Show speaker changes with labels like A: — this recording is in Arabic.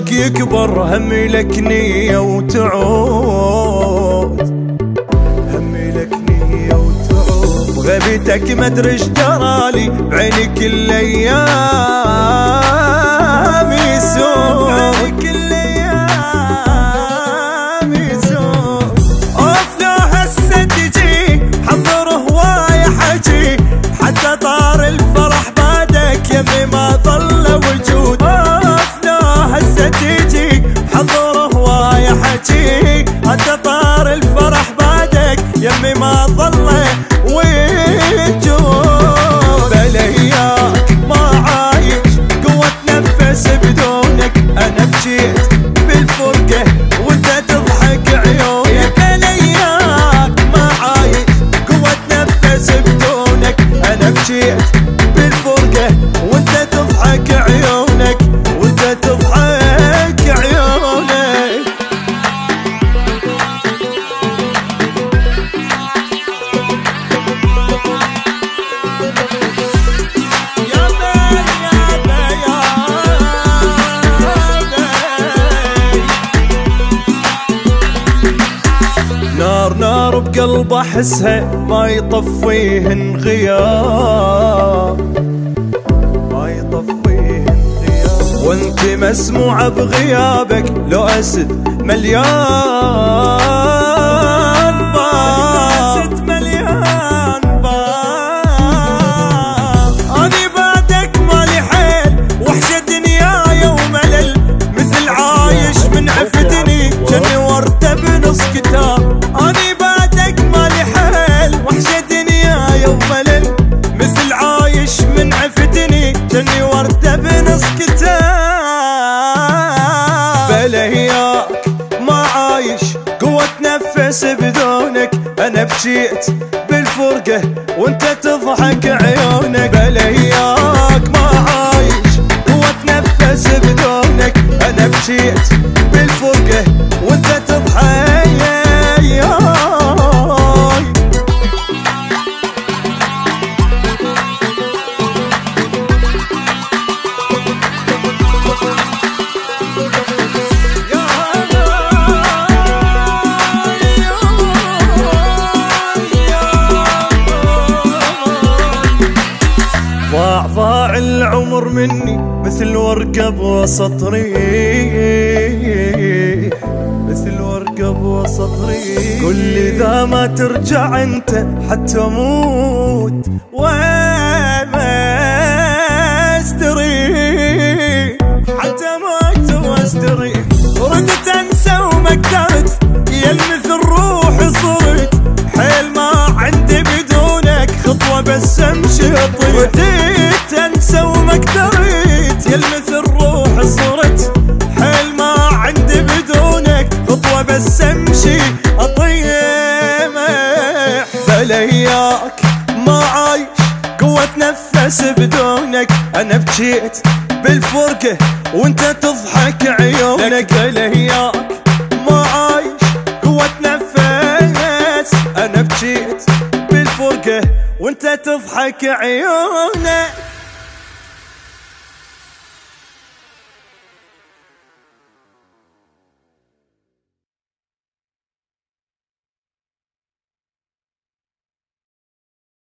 A: همك يكبر همي لك نية وتعود، همي لك نية وتعود، بغيبتك مدري ايش جرالي بعيني كل ايام يسود، بعيني كل ايام يسود. اوف لو هسه تجي حضر هواي حجي، حتى طار الفرح بعدك يمي ما ظل وجود. اوف لو هسه تجي حضر هواي حجي، حتى طار الفرح بعدك يمي ما ظل وجود. بلياك ما عايش قوة نفس بدونك، انا بجيت بالفرقة وانت تضحك عيونك. بلياك ما عايش قوة نفس بدونك، انا بجيت بالفرقة وانت تضحك عيونك، وانت تضحك عيونك. نار نار بقلب احسها ما يطفيهن غياب، ما يطفيهن غياب، وانت مسموعة بغيابك لو اسد مليان باب، اسد مليان باب. اني بعدك مالي حيل وحشة دنياي وملل، مثل عايش من عفتني جني وردة بنص كتاب. اني بعدك مالي حيل وحشة دنياي وملل، مثل عايش من عفتني جني وردة بنص كتاب. بلهياك ما عايش قوة نفس بدونك، انا بجيت بالفرقة وانت تضحك عيونك. بلهياك ما عايش قوة نفس بدونك، انا بجيت بالفرقة وانت تضحك. ضاع العمر مني مثل ورقة بوسط ريح، مثل ورقة بوسط ريح. كل ذا ما ترجع انت حتى اموت وما استريح، حتى اموت واستريح. ردت انسى وما قدرت يلمث الروح صرت، حيل ما عندي بدونك خطوة بس امشي اطير. رديت انسى وما قدرت يلمث الروح صرت، حيل ما عندي بدونك خطوة بس امشي اطير. بلياك ما عايش قوة نفس بدونك، انا بجيت بالفرقة وانت تضحك عيونك. بلياك ما عايش قوة نفس، انا بجيت بالفرقة وانت تضحك عيونك.